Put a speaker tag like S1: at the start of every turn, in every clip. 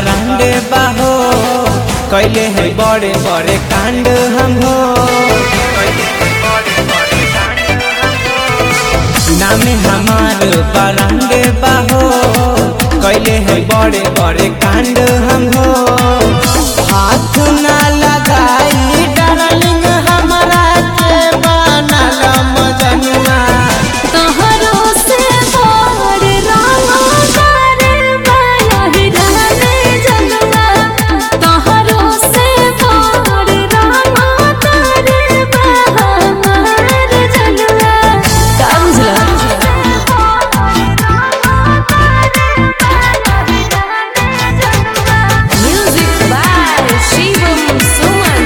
S1: बरांडे बाहो कैले है बड़े बड़े कांड हम हो। नाम हमार बरांडे बाहो कैले है बड़े बड़े कांड हम हो। हाथ ना लगाई डार्लिंग हमारा के बनल मजनुआ।
S2: तोहरो से बड़ रंगदार बालही रहने जनुआ। तोहरो से बड़ रंगदार हमार जनुआ। का बुझला? Music by Shivam Suman.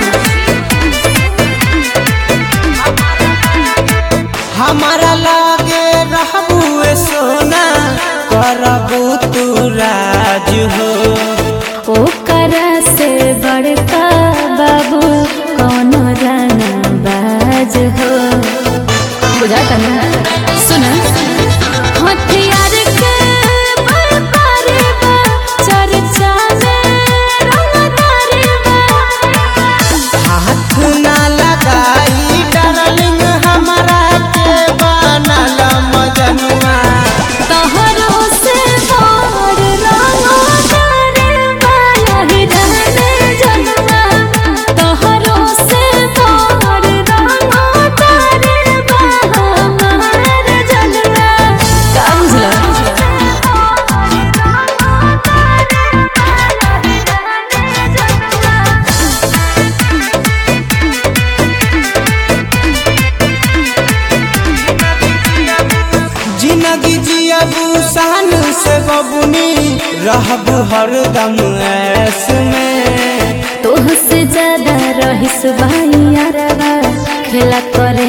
S1: हमारा लागे रहबू सोना करबू तू राज हो।
S2: ओकरा से बड़का बाबू कौनो राना बाज हो। बुझाता ना? सुना हथियार के व्यापारी बा, चर्चा में रंगदारी बा।
S1: हाथ ना लगाई डार्लिंग हमारा के बनल मजनुआ।
S2: तोहरो से बड़ रंगदार बालही रहने जनुआ। तोहरो से बड़ रंगदार हमार जनुआ। का बुझला?
S1: जिंदगी जियबू शान से बबुनी रहबू हरदम ऐस में।
S2: तोह से ज्यादा रहिस भाई यारवा, खेला करे